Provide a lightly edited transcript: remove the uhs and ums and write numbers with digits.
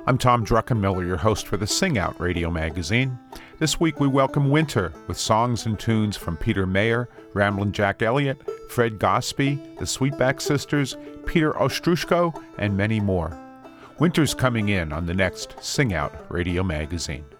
I'm Tom Druckenmiller, your host for the Sing Out radio magazine. This week we welcome winter with songs and tunes from Peter Mayer, Ramblin' Jack Elliott, Fred Gosby, the Sweetback Sisters, Peter Ostroushko, and many more. Winter's coming in on the next Sing Out radio magazine.